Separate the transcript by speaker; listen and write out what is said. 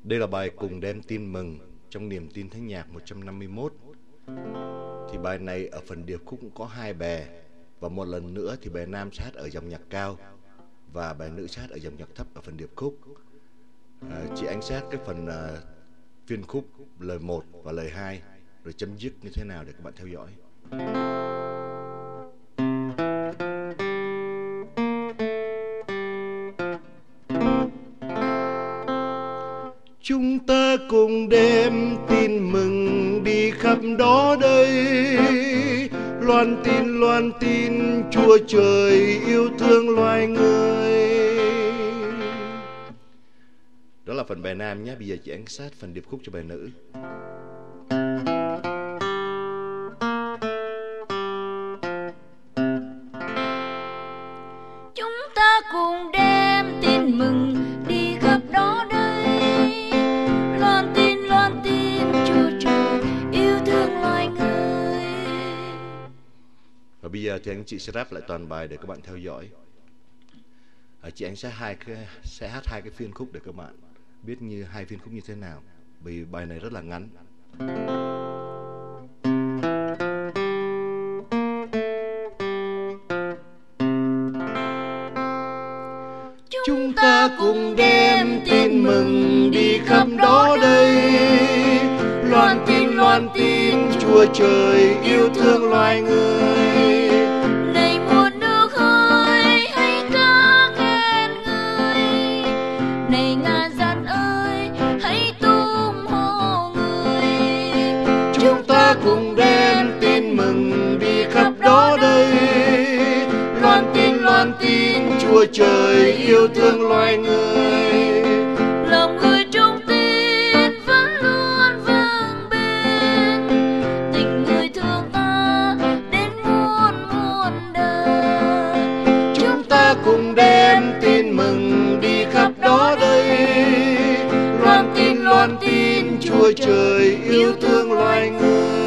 Speaker 1: Đây là bài Cùng Đem Tin Mừng trong Niềm Tin Thánh Nhạc 151. Thì bài này ở phần điệp khúc cũng có hai bè, và một lần nữa thì bè nam sát ở dòng nhạc cao và bè nữ sát ở dòng nhạc thấp ở phần điệp khúc. Chị Ánh sát cái phần phiên khúc lời 1 và lời 2 rồi chấm dứt như thế nào để các bạn theo dõi. Chúng ta cùng đem tin mừng đi khắp đó đây, loan tin Chúa Trời yêu thương loài người. Đó là phần bài nam nhé. Bây giờ chị Ánh sát phần điệp khúc cho bài nữ.
Speaker 2: Chúng ta cùng đem tin mừng đi khắp đó đây, loan tin Chúa Trời yêu thương loài người.
Speaker 1: Và bây giờ thì anh chị sẽ rap lại toàn bài để các bạn theo dõi. Chị Ánh sẽ hát hai cái phiên khúc để các bạn biết như hai phiên khúc như thế nào, vì bài này rất là ngắn. Chúng ta cùng đem tin mừng đi khắp đó đây, loan tin Chúa Trời yêu thương loài người.
Speaker 2: Này muôn nước ơi, hãy ca khen người. Này ngàn dân ơi, hãy tung hô người.
Speaker 1: Chúng ta cùng đem tin mừng đi khắp đó đây, loan tin Chúa Trời yêu thương loài người.
Speaker 2: Lòng người trung tín vẫn luôn vững bền, tình người thương ta đến muôn đời.
Speaker 1: Chúng ta cùng đem tin mừng đi khắp đó đây, loan tin Chúa Trời yêu thương loài người.